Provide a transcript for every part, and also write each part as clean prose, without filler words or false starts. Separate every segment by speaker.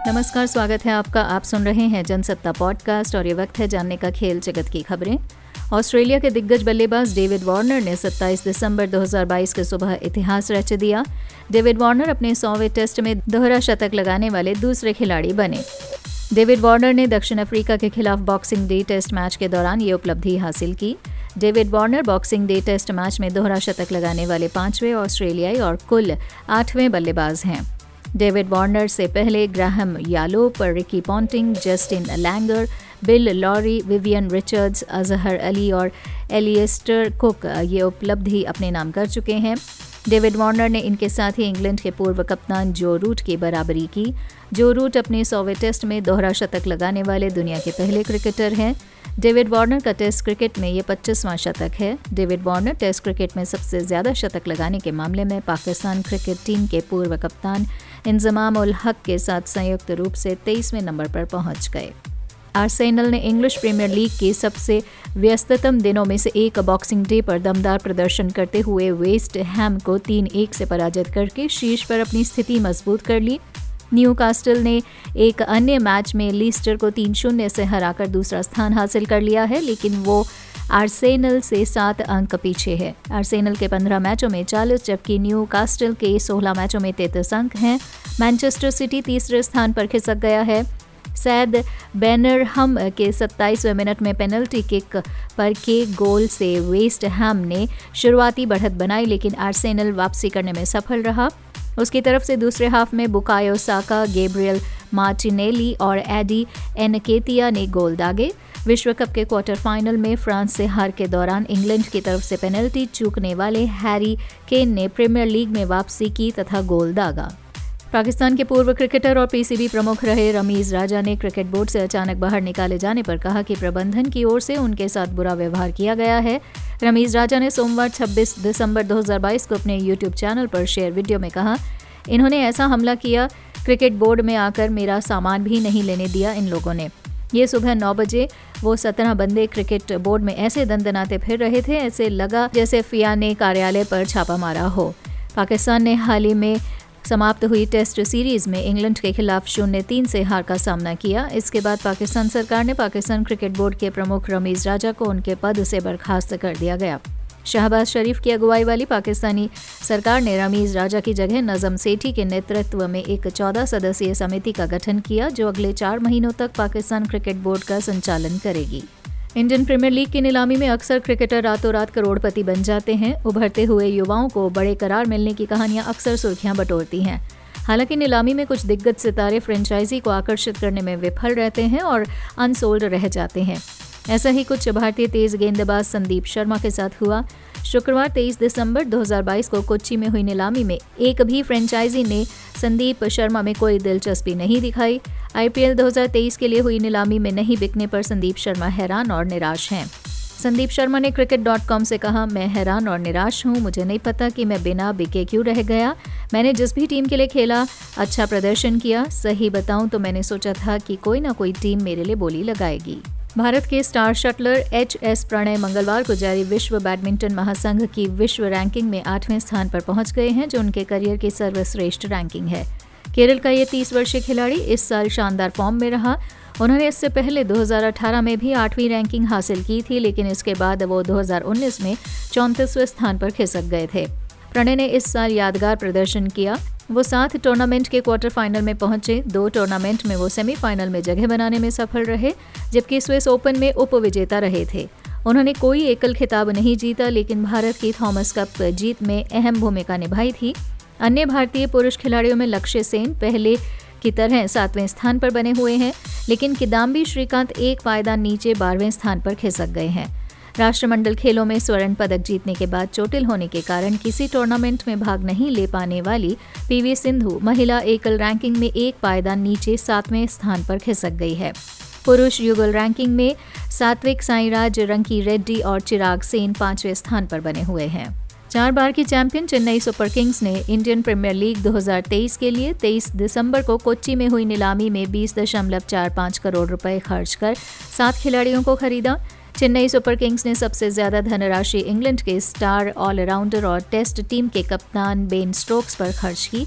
Speaker 1: नमस्कार, स्वागत है आपका। आप सुन रहे हैं जनसत्ता पॉडकास्ट और ये वक्त है जानने का खेल जगत की खबरें। ऑस्ट्रेलिया के दिग्गज बल्लेबाज डेविड वार्नर ने 27 दिसंबर 2022 के सुबह इतिहास रच दिया। डेविड वार्नर अपने 100वें टेस्ट में दोहरा शतक लगाने वाले दूसरे खिलाड़ी बने। डेविड वार्नर ने दक्षिण अफ्रीका के खिलाफ बॉक्सिंग डे टेस्ट मैच के दौरान ये उपलब्धि हासिल की। David Warner Boxing Day test match में दोहरा शतक लगाने वाले 5वें ऑस्ट्रेलियाई और कुल 8वें बल्लेबाज हैं। डेविड वार्नर से पहले Graham Yallop, Ricky Ponting, Justin Langer, Bill Lawry, Vivian Richards, Azhar Ali और एलिएस्टर कुक ये उपलब्धि अपने नाम कर चुके हैं। डेविड वार्नर ने इनके साथ ही इंग्लैंड के पूर्व कप्तान जो रूट की बराबरी की। जो रूट अपने 100वें टेस्ट में दोहरा शतक लगाने वाले दुनिया के पहले क्रिकेटर हैं। डेविड वार्नर का टेस्ट क्रिकेट में ये 25वां शतक है। डेविड वार्नर टेस्ट क्रिकेट में सबसे ज्यादा शतक लगाने के मामले में पाकिस्तान क्रिकेट टीम के पूर्व कप्तान इंजमाम उल हक के साथ संयुक्त रूप से 23वें नंबर पर पहुंच गए। आर्सेनल ने इंग्लिश प्रीमियर लीग के सबसे व्यस्ततम दिनों में से एक बॉक्सिंग डे पर दमदार प्रदर्शन करते हुए वेस्ट हैम को 3-1 से पराजित करके शीर्ष पर अपनी स्थिति मजबूत कर ली। न्यूकास्टल ने एक अन्य मैच में लीस्टर को 3-0 से हराकर दूसरा स्थान हासिल कर लिया है, लेकिन वो आर्सेनल से 7 अंक पीछे है। आर्सेनल के 15 मैचों में 40 जबकि न्यूकास्टल के 16 मैचों में 33 अंक हैं। मैनचेस्टर सिटी तीसरे स्थान पर खिसक गया है। सैद बेनरहम के 27वें मिनट में पेनल्टी किक पर के गोल से वेस्ट हैम ने शुरुआती बढ़त बनाई, लेकिन आर्सेनल वापसी करने में सफल रहा। उसकी तरफ से दूसरे हाफ में बुकायो साका, गैब्रियल मार्टिनेली और एडी एनकेतिया ने गोल दागे। विश्व कप के क्वार्टर फाइनल में फ्रांस से हार के दौरान इंग्लैंड की तरफ से पेनल्टी चूकने वाले हैरी केन ने प्रीमियर लीग में वापसी की तथा गोल दागा। पाकिस्तान के पूर्व क्रिकेटर और पीसीबी प्रमुख रहे रमीज राजा ने क्रिकेट बोर्ड से अचानक बाहर निकाले जाने पर कहा कि प्रबंधन की ओर से उनके साथ बुरा व्यवहार किया गया है। रमीज राजा ने सोमवार 26 दिसंबर 2022 को अपने यूट्यूब चैनल पर शेयर वीडियो में कहा, इन्होंने ऐसा हमला किया, क्रिकेट बोर्ड में आकर मेरा सामान भी नहीं लेने दिया इन लोगों ने। ये सुबह 9 बजे वो 17 बंदे क्रिकेट बोर्ड में ऐसे दंदनाते फिर रहे थे, ऐसे लगा जैसे फिया ने कार्यालय पर छापा मारा हो। पाकिस्तान ने हाल ही में समाप्त हुई टेस्ट सीरीज में इंग्लैंड के खिलाफ 0-3 से हार का सामना किया। इसके बाद पाकिस्तान सरकार ने पाकिस्तान क्रिकेट बोर्ड के प्रमुख रमीज राजा को उनके पद से बर्खास्त कर दिया गया। शहबाज शरीफ की अगुवाई वाली पाकिस्तानी सरकार ने रमीज राजा की जगह नजम सेठी के नेतृत्व में एक 14 सदस्यीय समिति का गठन किया, जो अगले 4 महीनों तक पाकिस्तान क्रिकेट बोर्ड का संचालन करेगी। इंडियन प्रीमियर लीग की नीलामी में अक्सर क्रिकेटर रातों रात करोड़पति बन जाते हैं। उभरते हुए युवाओं को बड़े करार मिलने की कहानियां अक्सर सुर्खियां बटोरती हैं। हालांकि नीलामी में कुछ दिग्गज सितारे फ्रेंचाइजी को आकर्षित करने में विफल रहते हैं और अनसोल्ड रह जाते हैं। ऐसा ही कुछ भारतीय तेज गेंदबाज संदीप शर्मा के साथ हुआ। शुक्रवार 23 दिसंबर 2022 को कोच्चि में हुई नीलामी में एक भी फ्रेंचाइजी ने संदीप शर्मा में कोई दिलचस्पी नहीं दिखाई। आईपीएल 2023 के लिए हुई नीलामी में नहीं बिकने पर संदीप शर्मा हैरान और निराश हैं। संदीप शर्मा ने cricket.com से कहा, मैं हैरान और निराश हूँ। मुझे नहीं पता कि मैं बिना बिके क्यों रह गया। मैंने जिस भी टीम के लिए खेला अच्छा प्रदर्शन किया। सही बताऊं तो मैंने सोचा था कि कोई ना कोई टीम मेरे लिए बोली लगाएगी। भारत के स्टार शटलर एच.एस. प्रणय मंगलवार को जारी विश्व बैडमिंटन महासंघ की विश्व रैंकिंग में 8वें स्थान पर पहुंच गए हैं, जो उनके करियर की सर्वश्रेष्ठ रैंकिंग है। केरल का ये 30 वर्षीय खिलाड़ी इस साल शानदार फॉर्म में रहा। उन्होंने इससे पहले 2018 में भी 8वीं रैंकिंग हासिल की थी, लेकिन इसके बाद वो 2019 में 34वें स्थान पर खिसक गए थे। प्रणय ने इस साल यादगार प्रदर्शन किया। वो 7 टूर्नामेंट के क्वार्टर फाइनल में पहुंचे। 2 टूर्नामेंट में वो सेमीफाइनल में जगह बनाने में सफल रहे, जबकि स्विस ओपन में उपविजेता रहे थे। उन्होंने कोई एकल खिताब नहीं जीता, लेकिन भारत की थॉमस कप जीत में अहम भूमिका निभाई थी। अन्य भारतीय पुरुष खिलाड़ियों में लक्ष्य सेन पहले की तरह 7वें स्थान पर बने हुए हैं, लेकिन किदाम्बी श्रीकांत एक पायदान नीचे 12वें स्थान पर खिसक गए हैं। राष्ट्रमंडल खेलों में स्वर्ण पदक जीतने के बाद चोटिल होने के कारण किसी टूर्नामेंट में भाग नहीं ले पाने वाली पीवी सिंधु महिला एकल रैंकिंग में एक पायदान नीचे 7वें स्थान पर खिसक गई है। पुरुष युगल रैंकिंग में सात्विक साईराज, रंकी रेड्डी और चिराग सेन 5वें स्थान पर बने हुए हैं। 4 बार की चैंपियन चेन्नई सुपर किंग्स ने इंडियन प्रीमियर लीग 2023 के लिए 23 दिसंबर को कोच्चि में हुई नीलामी में 20.45 करोड़ रुपए खर्च कर 7 खिलाड़ियों को खरीदा। चेन्नई सुपर किंग्स ने सबसे ज्यादा धनराशि इंग्लैंड के स्टार ऑलराउंडर और टेस्ट टीम के कप्तान बेन स्टोक्स पर खर्च की।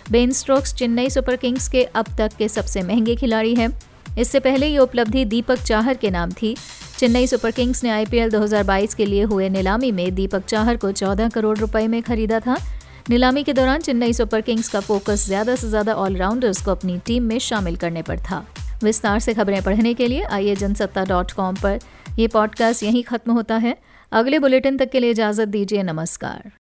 Speaker 1: Ben Stokes Chennai Super Kings के अब तक के सबसे महंगे खिलाड़ी हैं। इससे पहले ये उपलब्धि दीपक चाहर के नाम थी। चेन्नई सुपर किंग्स ने IPL 2022 के लिए हुए नीलामी में दीपक चाहर को 14 करोड़ रुपए में खरीदा था। नीलामी के दौरान चेन्नई सुपर किंग्स का फोकस ज्यादा से ज्यादा ऑलराउंडर्स को अपनी टीम में शामिल करने पर था। विस्तार से खबरें पढ़ने के लिए आइए जनसत्ता.com पर। यह पॉडकास्ट यहीं खत्म होता है। अगले बुलेटिन तक के लिए इजाजत दीजिए। नमस्कार।